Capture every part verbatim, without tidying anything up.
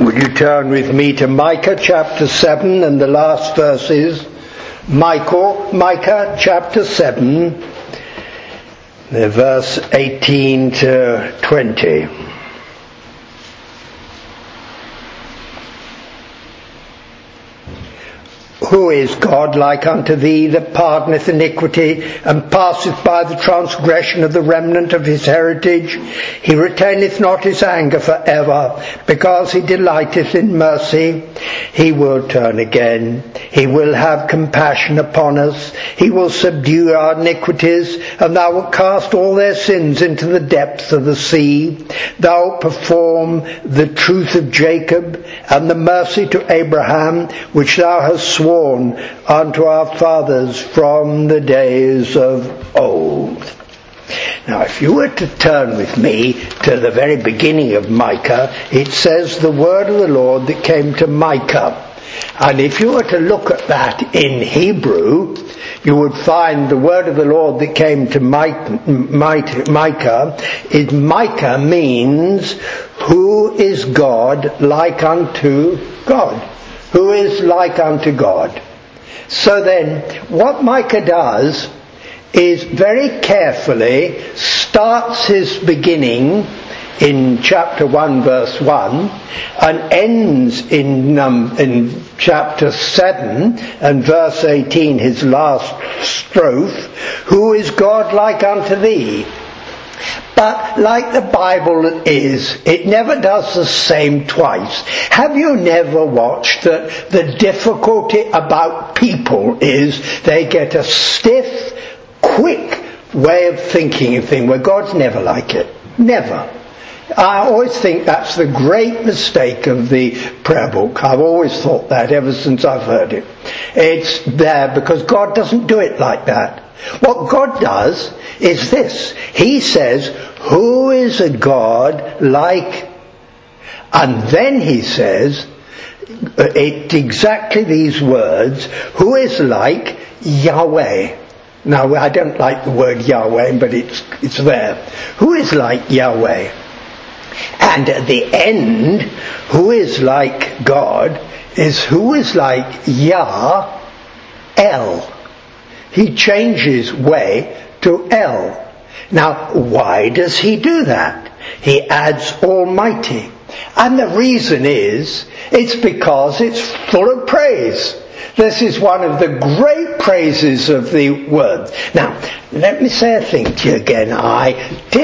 Would you turn with me to Micah chapter seven and the last verses? Michael, Micah chapter seven, verse eighteen to twenty. Who is God like unto thee, that pardoneth iniquity, and passeth by the transgression of the remnant of his heritage? He retaineth not his anger for ever, because he delighteth in mercy. He will turn again. He will have compassion upon us. He will subdue our iniquities, and thou wilt cast all their sins into the depths of the sea. Thou wilt perform the truth of Jacob, and the mercy to Abraham, which thou hast sworn unto our fathers from the days of old. Now, if you were to turn with me to the very beginning of Micah, it says the word of the Lord that came to Micah. And if you were to look at that in Hebrew, you would find the word of the Lord that came to Micah is Micah means, who is God like unto God? Who is like unto God? So then, what Micah does is very carefully starts his beginning in chapter one verse one and ends in, um, in chapter seven and verse eighteen, his last strophe. Who is God like unto thee? But like the Bible is, it never does the same twice. Have you never watched that the difficulty about people is they get a stiff, quick way of thinking of things, where God's never like it. Never. I always think that's the great mistake of the prayer book. I've always thought that ever since I've heard it. It's there because God doesn't do it like that. What God does is this. He says, who is a God like... And then he says, it, exactly these words, who is like Yahweh. Now, I don't like the word Yahweh, but it's, it's there. Who is like Yahweh? And at the end, who is like God is who is like Yah-El. He changes way to El. Now, why does he do that? He adds Almighty. And the reason is, it's because it's full of praise. This is one of the great praises of the word. Now, let me say a thing to you again. I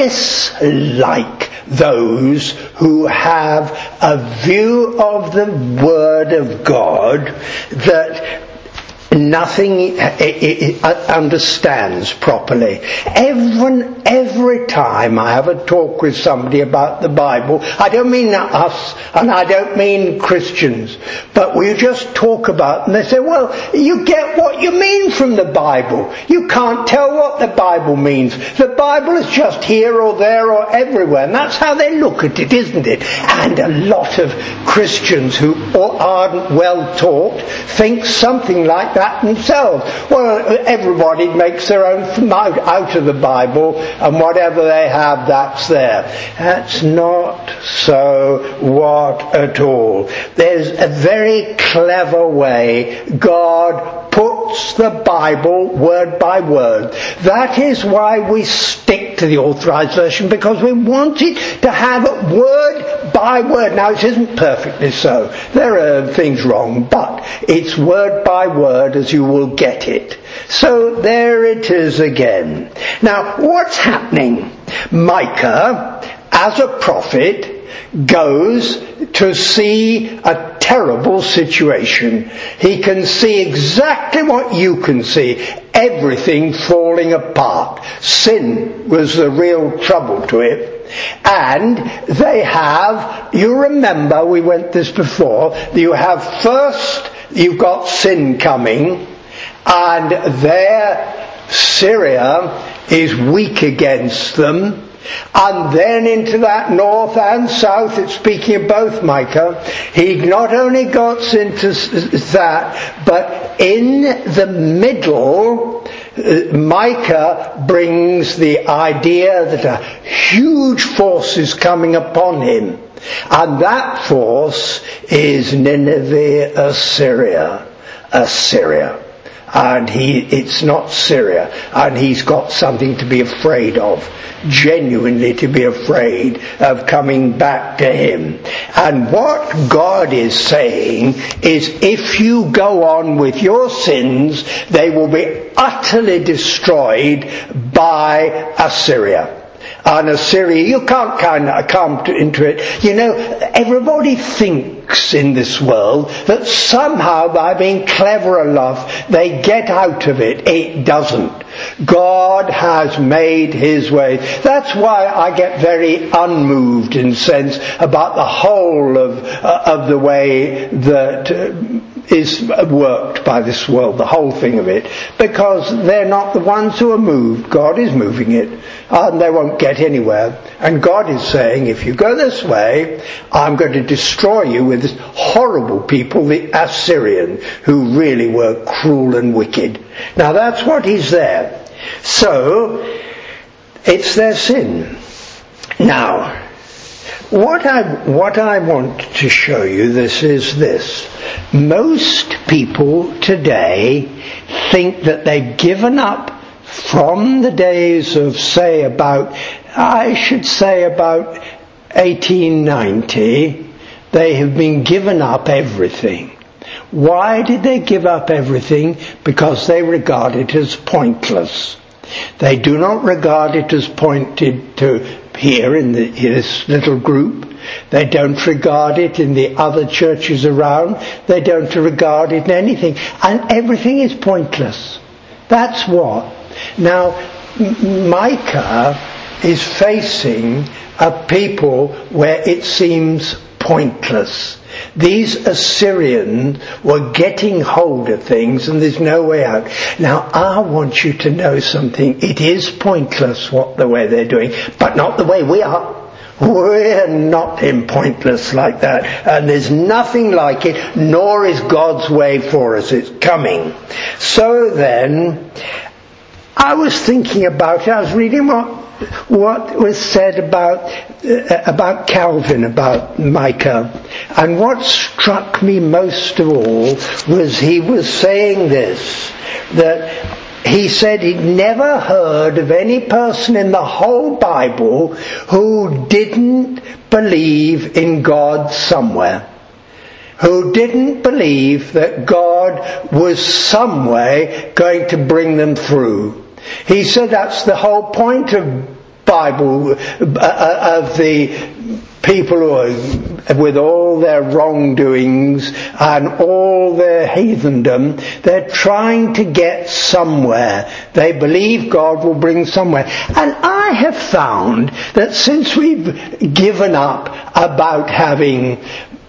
dislike those who have a view of the Word of God that nothing it, it, it understands properly. Every, every time I have a talk with somebody about the Bible, I don't mean us and I don't mean Christians, but we just talk about it and they say, well, you get what you mean from the Bible. You can't tell what the Bible means. The Bible is just here or there or everywhere, and that's how they look at it, isn't it? And a lot of Christians who aren't well taught think something like that themselves. Well, everybody makes their own out of the Bible, and whatever they have, that's there. That's not so what at all. There's a very clever way God puts the Bible word by word. That is why we stick to the Authorized Version, because we want it to have it word by word. Now, it isn't perfectly so. There are things wrong, but it's word by word as you will get it. So there it is again. Now, what's happening? Micah, as a prophet, goes to see a terrible situation. He can see exactly what you can see. Everything falling apart. Sin was the real trouble to it. And they have, you remember, we went this before, you have first, you've got sin coming, and there Syria is weak against them. And then into that north and south, it's speaking of both Micah, he not only got into that, but in the middle, uh, Micah brings the idea that a huge force is coming upon him. And that force is Nineveh, Assyria. Assyria. And he, it's not Syria. And he's got something to be afraid of. Genuinely to be afraid of coming back to him. And what God is saying is, if you go on with your sins, they will be utterly destroyed by Assyria. And Assyria, you can't kind of come to, into it. You know, everybody thinks in this world that somehow by being clever enough they get out of it. It doesn't. God has made his way. That's why I get very unmoved in sense about the whole of uh, of the way that uh, is worked by this world, the whole thing of it, because they're not the ones who are moved. God is moving it, and they won't get anywhere. And God is saying, if you go this way, I'm going to destroy you with this horrible people, the Assyrian, who really were cruel and wicked. Now that's what he's there. So, it's their sin. Now, what I, what I want to show you this is this. Most people today think that they've given up from the days of, say, about, I should say about eighteen ninety, they have been given up everything. Why did they give up everything? Because they regard it as pointless. They do not regard it as pointed to here in, the, in this little group. They don't regard it in the other churches around. They don't regard it in anything. And everything is pointless. That's what. Now, Micah is facing a people where it seems pointless. These Assyrians were getting hold of things and there's no way out. Now I want you to know something. It is pointless what the way they're doing, but not the way we are. We're not in pointless like that. And there's nothing like it, nor is God's way for us. It's coming. So then, I was thinking about it. I was reading what what was said about uh, about Calvin, about Micah, and what struck me most of all was he was saying this, that he said he'd never heard of any person in the whole Bible who didn't believe in God somewhere. Who didn't believe that God was some way going to bring them through. He said that's the whole point of Bible, uh, of the people who are, with all their wrongdoings and all their heathendom, they're trying to get somewhere. They believe God will bring somewhere. And I have found that since we've given up about having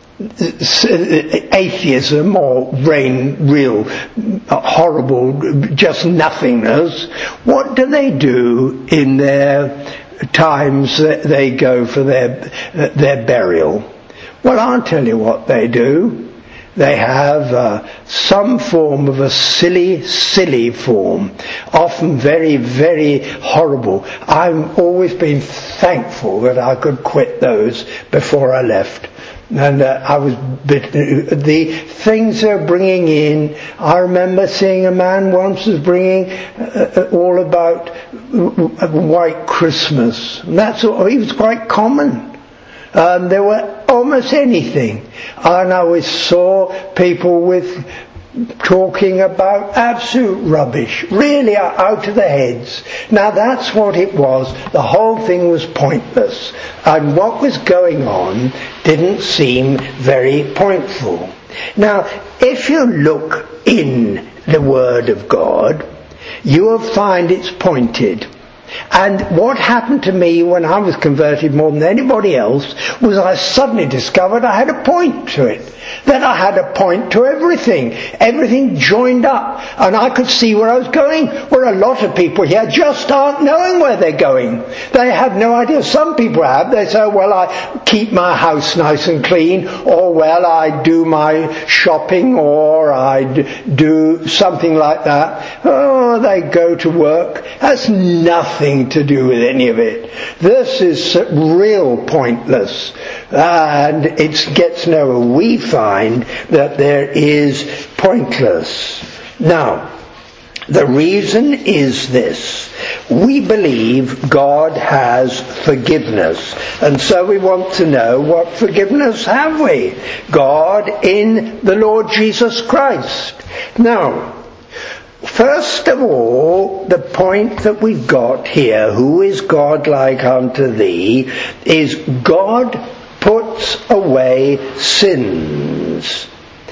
atheism or rain, real horrible, just nothingness, what do they do in their times that they go for their their burial? Well, I'll tell you what they do. They have uh, some form of a silly, silly form, often very, very horrible. I've always been thankful that I could quit those before I left. And uh, I was, the things they're bringing in, I remember seeing a man once was bringing uh, all about White Christmas. And that's all, he was quite common. Um, there were almost anything. And I always saw people with talking about absolute rubbish, really out of their heads. Now that's what it was. The whole thing was pointless. And what was going on didn't seem very pointful. Now, if you look in the Word of God, you will find it's pointed. And what happened to me when I was converted more than anybody else was I suddenly discovered I had a point to it. That I had a point to everything. Everything joined up. And I could see where I was going. Where a lot of people here just aren't knowing where they're going. They have no idea. Some people have. They say, well, I keep my house nice and clean. Or, well, I do my shopping. Or I do something like that. Oh, they go to work. That's nothing. nothing to do with any of it. This is real pointless. And it gets nowhere. We find that there is pointless. Now, the reason is this. We believe God has forgiveness. And so we want to know, what forgiveness have we? God in the Lord Jesus Christ. Now, first of all, the point that we've got here, who is God like unto thee, is God puts away sins.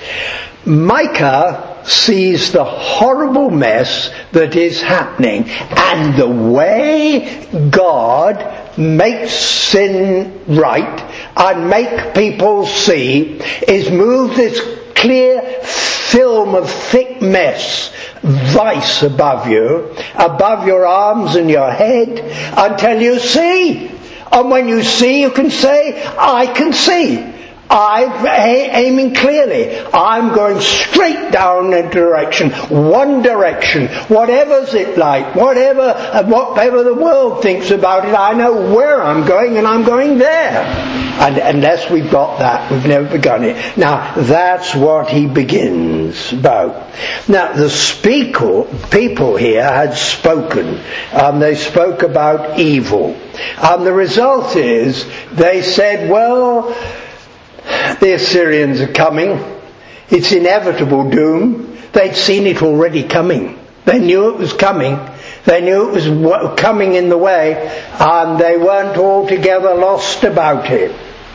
Micah sees the horrible mess that is happening, and the way God makes sin right and make people see is move this clear film of thick mess, vice above you, above your arms and your head, until you see. And when you see, you can say, I can see. I'm aiming clearly. I'm going straight down a direction, one direction, whatever's it like, whatever, whatever the world thinks about it, I know where I'm going, and I'm going there. And unless we've got that, we've never begun it. Now, that's what he begins about. Now, the speaker, people here had spoken. Um, they spoke about evil. And the result is, they said, well, the Assyrians are coming. It's inevitable doom. They'd seen it already coming. They knew it was coming. They knew it was coming in the way, and they weren't altogether lost about it.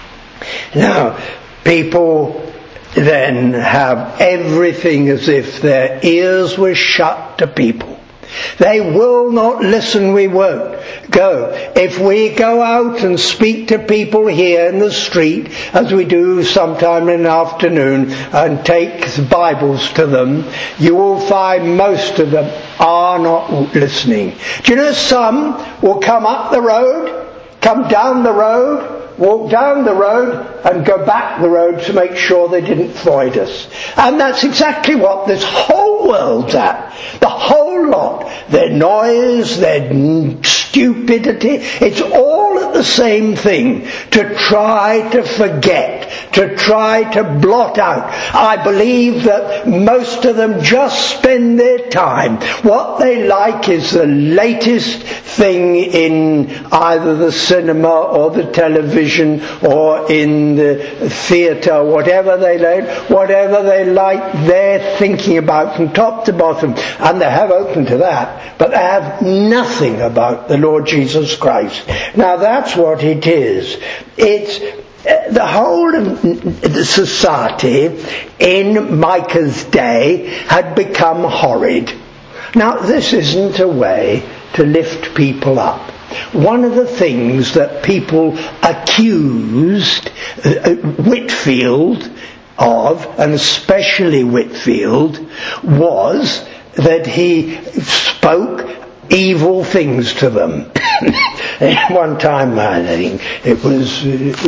Now, people then have everything as if their ears were shut to people. They will not listen, we won't go. If we go out and speak to people here in the street, as we do sometime in the afternoon, and take the Bibles to them, you will find most of them are not listening. Do you know some will come up the road, come down the road, walk down the road and go back the road to make sure they didn't avoid us. And that's exactly what this whole world's at. The whole lot. Their noise, their stupidity, it's all at the same thing. To try to forget, to try to blot out. I believe that most of them just spend their time. What they like is the latest thing in either the cinema or the television or in the theatre, whatever they like, whatever they like, they're thinking about from top to bottom, and they have open to that, but they have nothing about the Lord Jesus Christ. Now that's what it is. It's uh, the whole of the society in Micah's day had become horrid. Now this isn't a way to lift people up. One of the things that people accused uh, Whitefield of, and especially Whitefield, was that he spoke evil things to them. One time, I think it was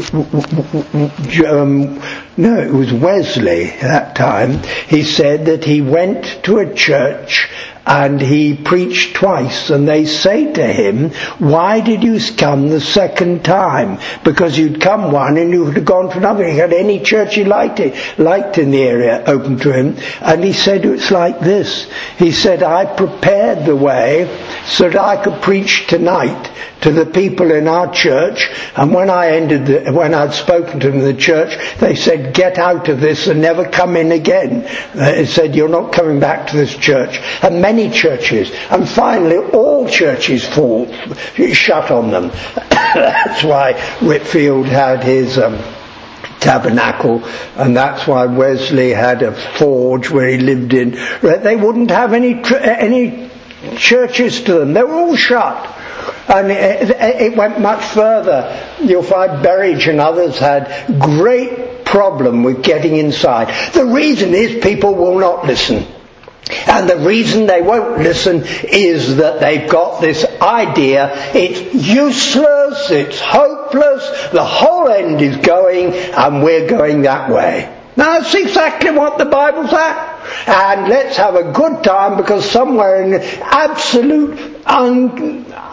um, no, it was Wesley. That time, he said that he went to a church and he preached twice, and they say to him, why did you come the second time? Because you'd come one and you would have gone to another. He had any church he liked it, liked in the area open to him. And he said, it's like this. He said, I prepared the way so that I could preach tonight to the people in our church, and when I ended the, when I'd spoken to them in the church, they said, get out of this and never come in again. They said, you're not coming back to this church. And many churches, and finally all churches fall shut on them. That's why Whitefield had his um, tabernacle, and that's why Wesley had a forge where he lived in. They wouldn't have any tr- any churches to them. They were all shut. And it, it went much further. You'll find Berridge and others had great problem with getting inside. The reason is people will not listen. And the reason they won't listen is that they've got this idea, it's useless, it's hopeless, the whole end is going, and we're going that way. Now that's exactly what the Bible's at. And let's have a good time, because somewhere in absolute un-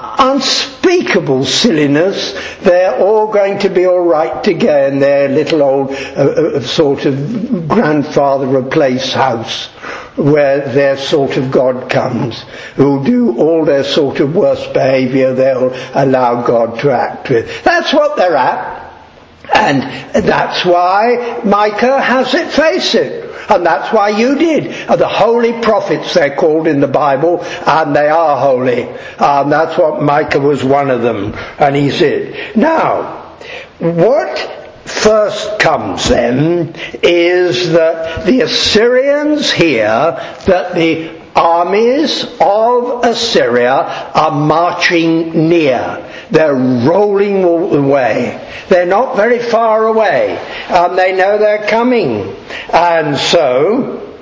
unspeakable silliness. They're all going to be all right to go in their little old uh, uh, sort of grandfather of place house, where their sort of God comes, who'll do all their sort of worst behaviour they'll allow God to act with. That's what they're at. And that's why Micah has it, face it. And that's why you did. The holy prophets, they're called in the Bible, and they are holy. And that's what Micah was one of them, and he's it. Now, what first comes then is that the Assyrians hear that the armies of Assyria are marching near. They're rolling away. They're not very far away. And they know they're coming. And so,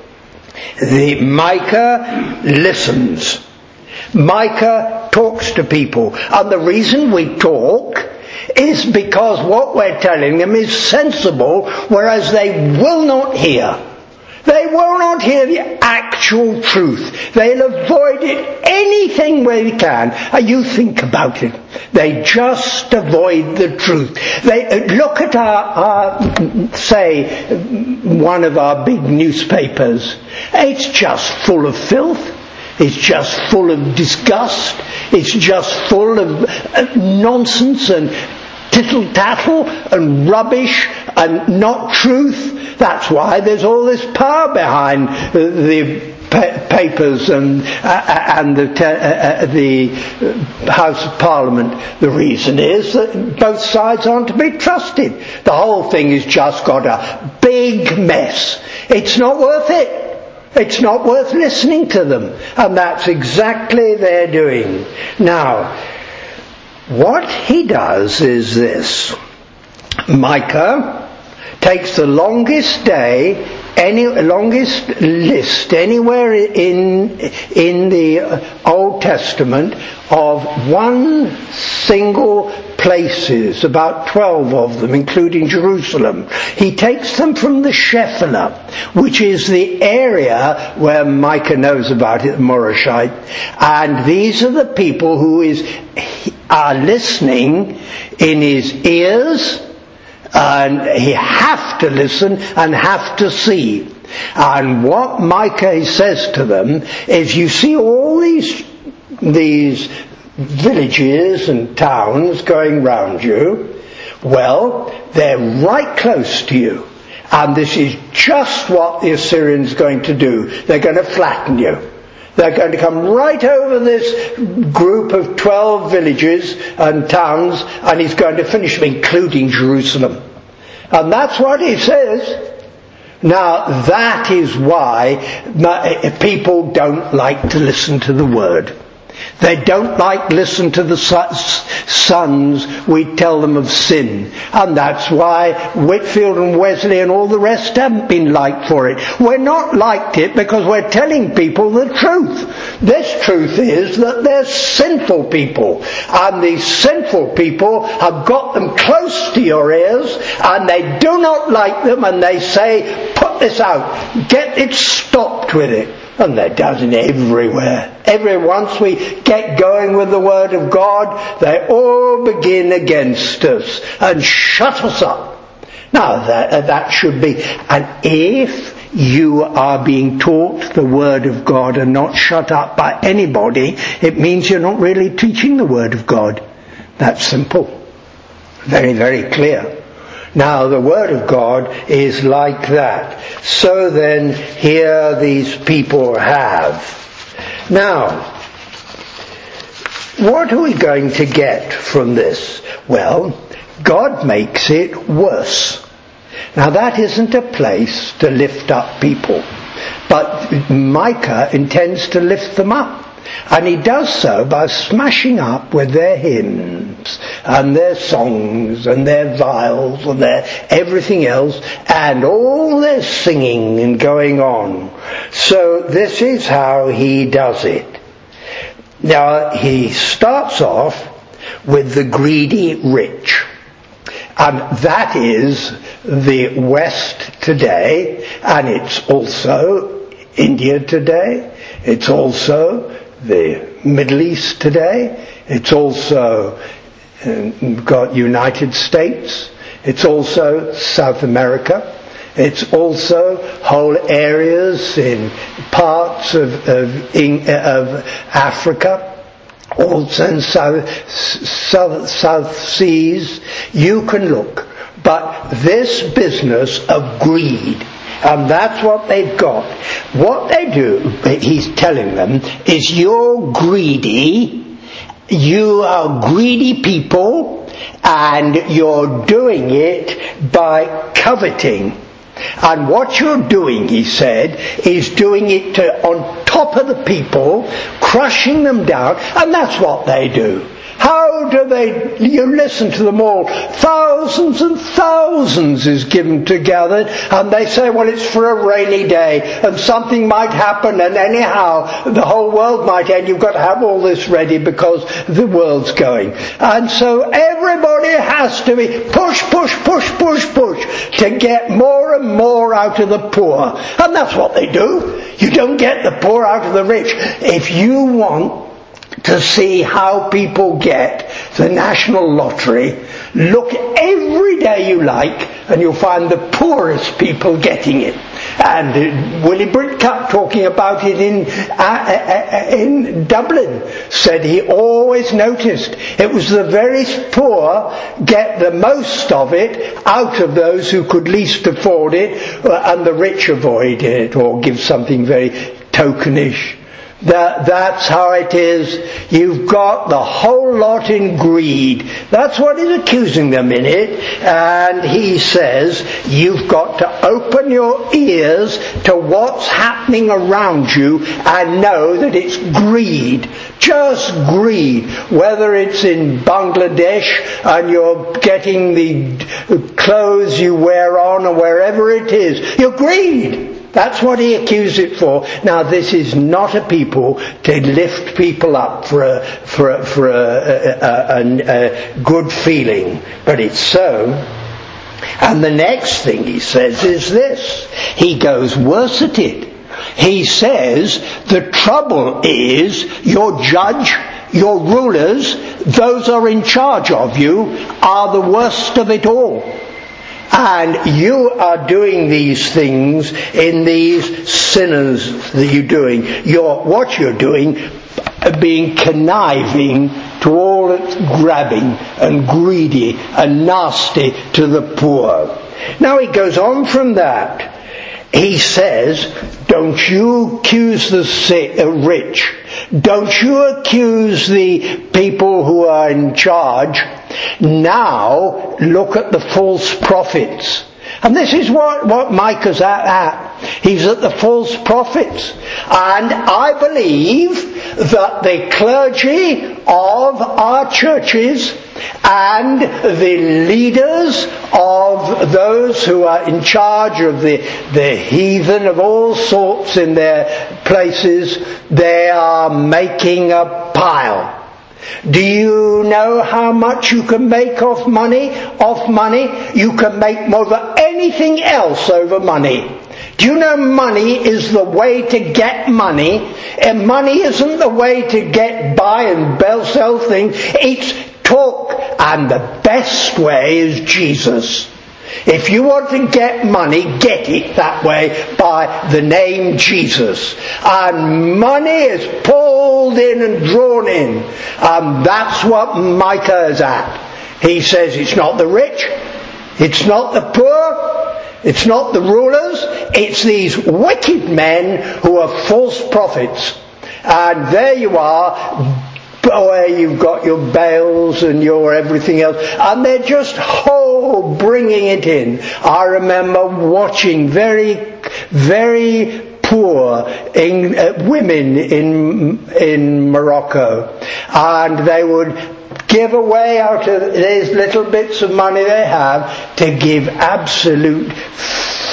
the Micah listens. Micah talks to people. And the reason we talk is because what we're telling them is sensible, whereas they will not hear. They will not hear the actual truth. They'll avoid it anything they can. And you think about it. They just avoid the truth. They look at our, our, say, one of our big newspapers. It's just full of filth. It's just full of disgust. It's just full of uh, nonsense and tittle-tattle and rubbish and not truth. That's why there's all this power behind the pa- papers and uh, and the te- uh, the House of Parliament. The reason is that both sides aren't to be trusted. The whole thing has just got a big mess. It's not worth it. It's not worth listening to them. And that's exactly they're doing. Now, what he does is this. Micah takes the longest day, any longest list anywhere in in the Old Testament of one single places, about twelve of them, including Jerusalem. He takes them from the Shephelah, which is the area where Micah knows about it, the Morashite, and these are the people who is are listening in his ears. And he have to listen and have to see. And what Micah says to them is, you see all these these villages and towns going round you? Well, they're right close to you. And this is just what the Assyrians are going to do. They're going to flatten you. They're going to come right over this group of twelve villages and towns, and he's going to finish them, including Jerusalem. And that's what he says. Now, that is why people don't like to listen to the Word. They don't like to listen to the sons we tell them of sin. And that's why Whitfield and Wesley and all the rest haven't been liked for it. We're not liked it because we're telling people the truth. This truth is that they're sinful people. And these sinful people have got them close to your ears, and they do not like them, and they say, put this out. Get it stopped with it. And that does it everywhere. Every once we get going with the Word of God, they all begin against us and shut us up. Now that, uh, that should be. And if you are being taught the Word of God and not shut up by anybody, it means you're not really teaching the Word of God. That's simple. Very, very clear. Now, the Word of God is like that. So then, here these people have. Now, what are we going to get from this? Well, God makes it worse. Now, that isn't a place to lift up people. But Micah intends to lift them up. And he does so by smashing up with their hymns and their songs and their viols and their everything else and all their singing and going on. So this is how he does it. Now he starts off with the greedy rich. And that is the West today, and it's also India today. It's also the Middle East today. It's also uh, got United States. It's also South America. It's also whole areas in parts of, of, of Africa, also in South, South, South Seas. You can look. But this business of greed, and that's what they've got. What they do, he's telling them, is you're greedy, you are greedy people, and you're doing it by coveting. And what you're doing, he said, is doing it to, on top of the people, crushing them down, and that's what they do. How do they, you listen to them all, thousands and thousands is given together, and they say, well, it's for a rainy day, and something might happen, and anyhow, the whole world might end. You've got to have all this ready because the world's going. And so everybody has to be push, push, push, push, push, to get more and more out of the poor. And that's what they do. You don't get the poor out of the rich. If you want to see how people get the national lottery, look every day you like, and you'll find the poorest people getting it. And uh, Willie Britcup, talking about it in uh, uh, in Dublin, said he always noticed it was the very poor get the most of it out of those who could least afford it, uh, and the rich avoid it or give something very tokenish. That, that's how it is. You've got the whole lot in greed. That's what he's accusing them in it. And he says, you've got to open your ears to what's happening around you and know that it's greed. Just greed. Whether it's in Bangladesh and you're getting the clothes you wear on or wherever it is, you're greed. That's what he accused it for. Now, this is not a people to lift people up for a, for a, for a, a, a, a good feeling, but it's so. And the next thing he says is this. He goes worse at it. He says the trouble is your judge, your rulers, those are in charge of you, are the worst of it all. And you are doing these things in these sinners that you're doing. You're, what you're doing, being conniving to all that's grabbing and greedy and nasty to the poor. Now he goes on from that. He says, don't you accuse the sick, uh, rich. Don't you accuse the people who are in charge. Now look at the false prophets. And this is what, what Micah's at, at. He's at the false prophets. And I believe that the clergy of our churches and the leaders of those who are in charge of the, the heathen of all sorts in their places, they are making a pile. Do you know how much you can make off money? Off money? You can make more than anything else over money. Do you know money is the way to get money? And money isn't the way to get by and sell things. It's talk. And the best way is Jesus. If you want to get money, get it that way by the name Jesus. And money is pulled in and drawn in. And that's what Micah is at. He says it's not the rich, it's not the poor, it's not the rulers, it's these wicked men who are false prophets. And there you are, where you've got your Baals and your everything else, and they're just oh bringing it in. I remember watching very, very poor in, uh, women in in Morocco, and they would give away out of these little bits of money they have to give absolute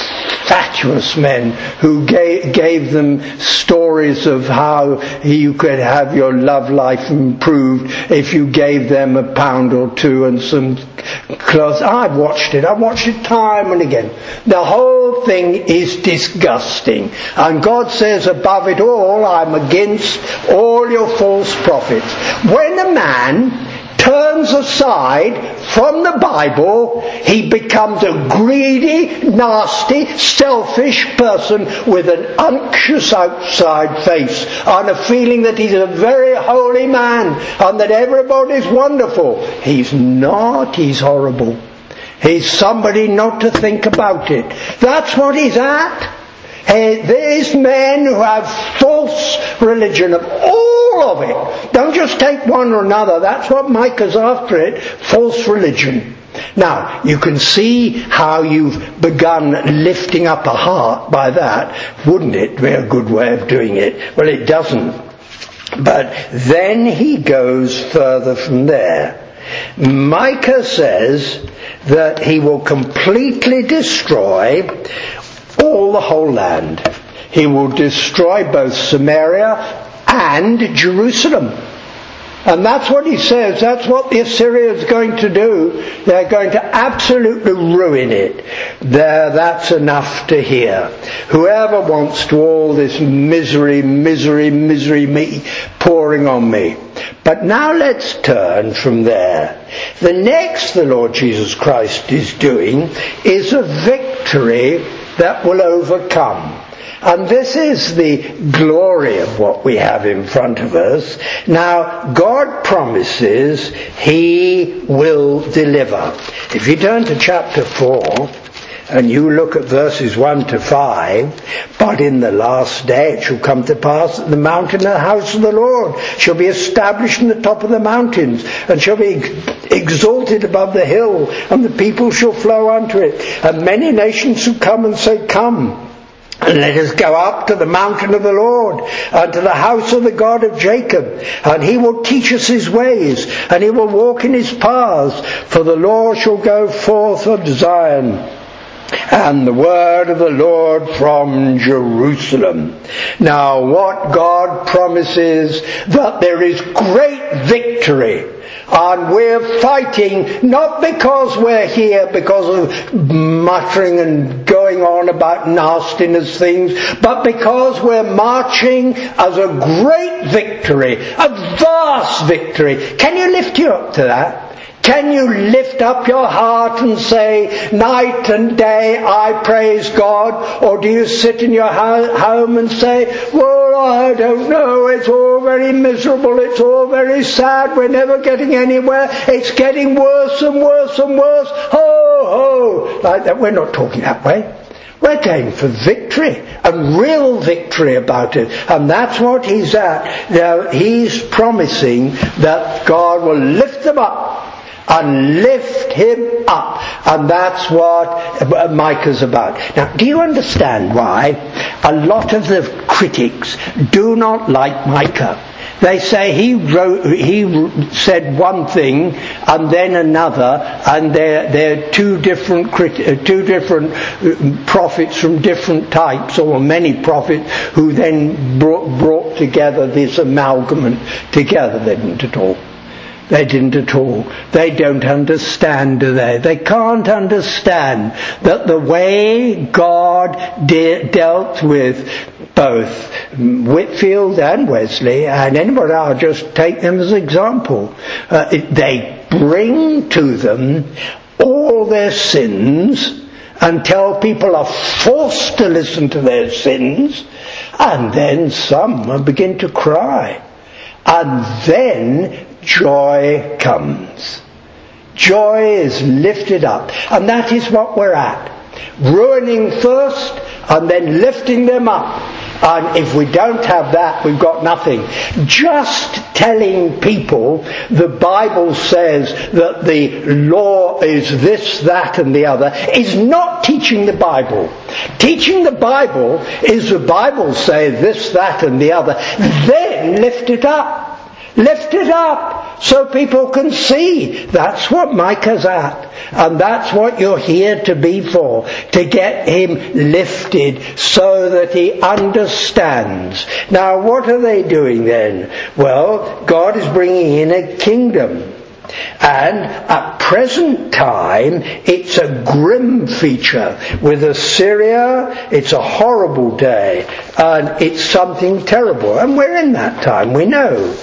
fatuous men who gave, gave them stories of how you could have your love life improved if you gave them a pound or two and some clothes. I've watched it. I've watched it time and again. The whole thing is disgusting. And God says, above it all, I'm against all your false prophets. When a man turns aside from the Bible, he becomes a greedy, nasty, selfish person with an unctuous outside face and a feeling that he's a very holy man and that everybody's wonderful. He's not. He's horrible. He's somebody not to think about it. That's what he's at. Hey, there's men who have false religion of all of it. Don't just take one or another. That's what Micah's after it. False religion. Now, you can see how you've begun lifting up a heart by that. Wouldn't it be a good way of doing it? Well, it doesn't. But then he goes further from there. Micah says that he will completely destroy all the whole land. He will destroy both Samaria and Jerusalem. And that's what he says. That's what the Assyrians are going to do. They're going to absolutely ruin it. There, that's enough to hear. Whoever wants to all this misery, misery, misery me pouring on me. But now let's turn from there. The next the Lord Jesus Christ is doing is a victory that will overcome. And this is the glory of what we have in front of us. Now, God promises He will deliver. If you turn to chapter four, and you look at verses one to five, but in the last day it shall come to pass that the mountain and the house of the Lord shall be established in the top of the mountains, and shall be exalted above the hill, and the people shall flow unto it. And many nations shall come and say, Come, and let us go up to the mountain of the Lord, and to the house of the God of Jacob, and He will teach us His ways, and He will walk in His paths. For the Lord shall go forth of Zion, and the word of the Lord from Jerusalem. Now, what God promises, that there is great victory. And we're fighting not because we're here because of muttering and going on about nastiness things, but because we're marching as a great victory, a vast victory. Can you lift you up to that? Can you lift up your heart and say, night and day I praise God? Or do you sit in your ho- home and say, well, I don't know, it's all very miserable, it's all very sad, we're never getting anywhere, it's getting worse and worse and worse, ho, ho, like that. We're not talking that way. We're going for victory, and real victory about it. And that's what he's at. Now, he's promising that God will lift them up. And lift him up. And that's what Micah's about. Now, do you understand why a lot of the critics do not like Micah? They say he wrote, he said one thing and then another, and they're, they're two different crit- two different prophets from different types, or many prophets who then brought, brought together this amalgamation together. They didn't at all. They didn't at all. They don't understand, do they? They can't understand that the way God de- dealt with both Whitefield and Wesley, and anybody, I'll just take them as an example. Uh, it, they bring to them all their sins until people are forced to listen to their sins, and then some begin to cry. And then joy comes. Joy is lifted up. And that is what we're at. Ruining first and then lifting them up. And if we don't have that, we've got nothing. Just telling people the Bible says that the law is this, that and the other is not teaching the Bible. Teaching the Bible is the Bible say this, that and the other. Then lift it up. Lift it up so people can see. That's what Micah's at. And that's what you're here to be for. To get him lifted so that he understands. Now what are they doing then? Well, God is bringing in a kingdom. And at present time, it's a grim feature. With Assyria, it's a horrible day. And it's something terrible. And we're in that time, we know.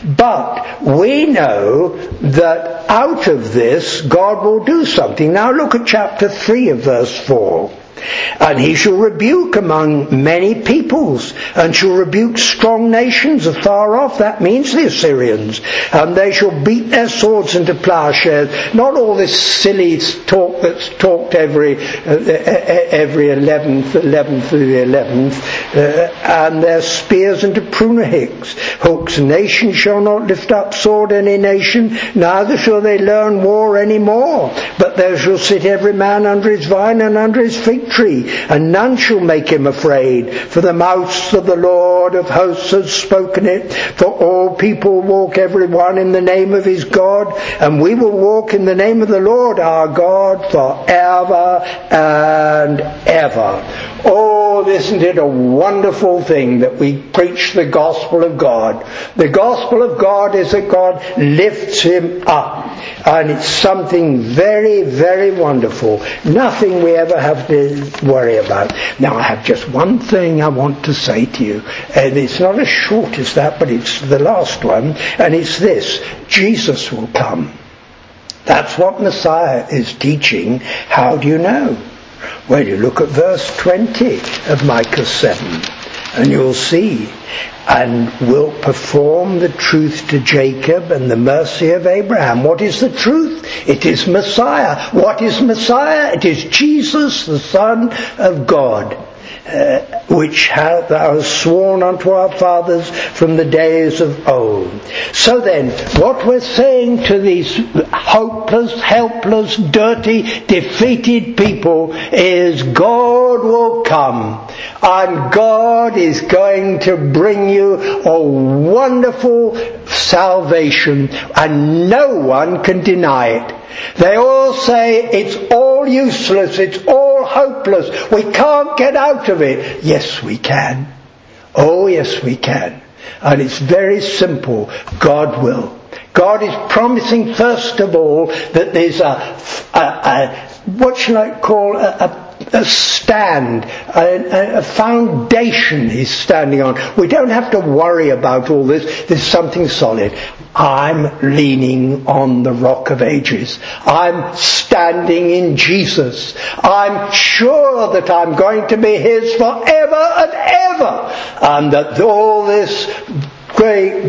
But we know that out of this, God will do something. Now look at chapter three of verse four. And he shall rebuke among many peoples, and shall rebuke strong nations afar off. That means the Assyrians. And they shall beat their swords into plowshares. Not all this silly talk that's talked every uh, every eleventh, eleventh through the eleventh. Uh, and their spears into pruner hooks. Hooks. Nation shall not lift up sword any nation, neither shall they learn war any more. But there shall sit every man under his vine and under his fig tree, and none shall make him afraid. For the mouth of the Lord of hosts has spoken it. For all people walk every one in the name of his God, and we will walk in the name of the Lord our God forever and ever. Oh, isn't it a wonderful thing that we preach the gospel of God? The gospel of God is that God lifts him up, and it's something very, very wonderful. Nothing we ever have to worry about. Now I have just one thing I want to say to you, and it's not as short as that, but it's the last one, and it's this: Jesus will come. That's what Messiah is teaching. How do you know? Well, you look at verse twenty of Micah seven, and you'll see. And will perform the truth to Jacob and the mercy of Abraham. What is the truth? It is Messiah. What is Messiah? It is Jesus, the Son of God, uh, which hath thou sworn unto our fathers from the days of old. So then, what we're saying to these hopeless, helpless, dirty, defeated people is God will come. And God is going to bring you a wonderful salvation, and no one can deny it. They all say it's all useless, it's all hopeless, we can't get out of it. Yes, we can. Oh, yes, we can. And it's very simple. God will. God is promising, first of all, that there's a, a, a what shall I call, a, a a stand, a, a foundation he's standing on. We don't have to worry about all this. There's something solid. I'm leaning on the rock of ages. I'm standing in Jesus. I'm sure that I'm going to be his forever and ever. And that all this great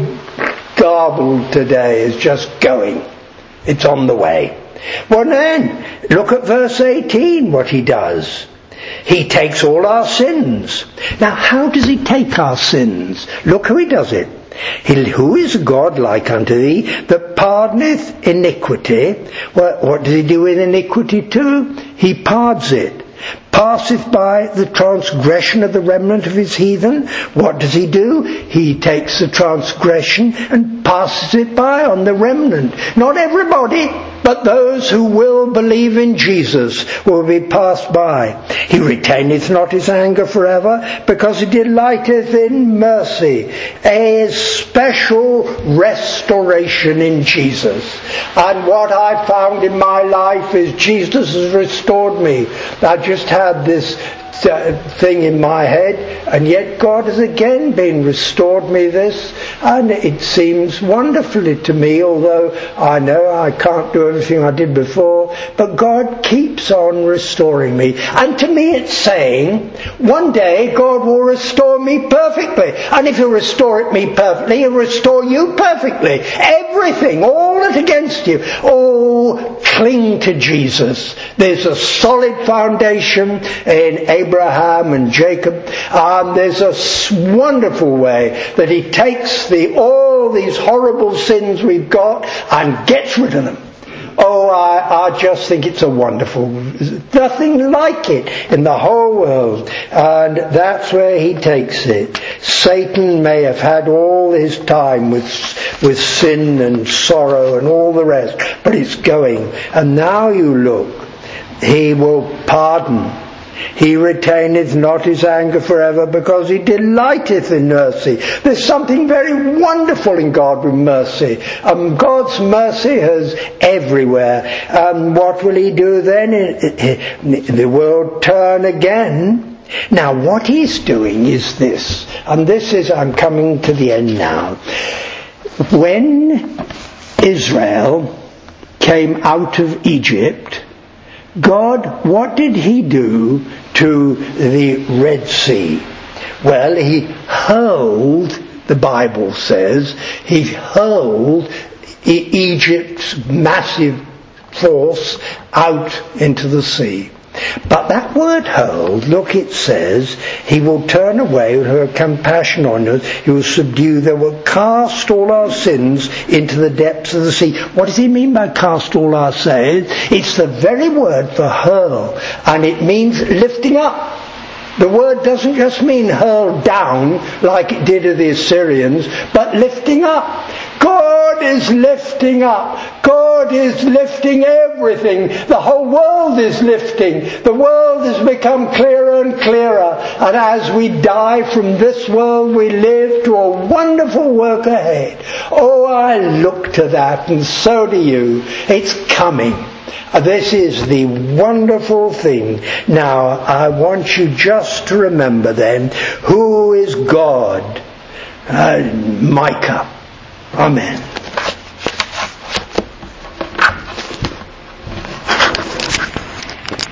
garble today is just going. It's on the way. Well then, look at verse eighteen, what he does. He takes all our sins. Now, how does he take our sins? Look how he does it. He, who is God like unto thee, that pardoneth iniquity? Well, what does he do with iniquity too? He pardons it. Passeth by the transgression of the remnant of his heathen. What does he do? He takes the transgression and passes it by on the remnant. Not everybody, but those who will believe in Jesus will be passed by. He retaineth not his anger forever, because he delighteth in mercy. A special restoration in Jesus. And what I found in my life is Jesus has restored me. I just had this thing in my head, and yet God has again been restored me this, and it seems wonderfully to me, although I know I can't do everything I did before, but God keeps on restoring me. And to me it's saying, one day God will restore me perfectly, and if he'll restore it me perfectly, he'll restore you perfectly. Everything, all that against you, oh, cling to Jesus. There's a solid foundation in Abraham and Jacob, and there's a wonderful way that he takes the all these horrible sins we've got and gets rid of them. Oh, I, I just think it's a wonderful, nothing like it in the whole world. And that's where he takes it. Satan may have had all his time with, with sin and sorrow and all the rest, but it's going. And now you look, he will pardon. He retaineth not his anger forever, because he delighteth in mercy. There's something very wonderful in God with mercy. Um, God's mercy is everywhere. And um, what will he do then? The world turn again. Now what he's doing is this, and this is, I'm coming to the end now. When Israel came out of Egypt, God, what did he do to the Red Sea? Well, he hurled, the Bible says, he hurled e- Egypt's massive force out into the sea. But that word hurled, look, it says, he will turn away with her compassion on us, he will subdue, they will cast all our sins into the depths of the sea. What does he mean by cast all our sins? It's the very word for hurl, and it means lifting up. The word doesn't just mean hurl down like it did to the Assyrians, but lifting up. God is lifting up. God is lifting everything. The whole world is lifting. The world has become clearer and clearer. And as we die from this world, we live to a wonderful work ahead. Oh, I look to that, and so do you. It's coming. This is the wonderful thing. Now, I want you just to remember then, who is God? Uh, Micah. Amen.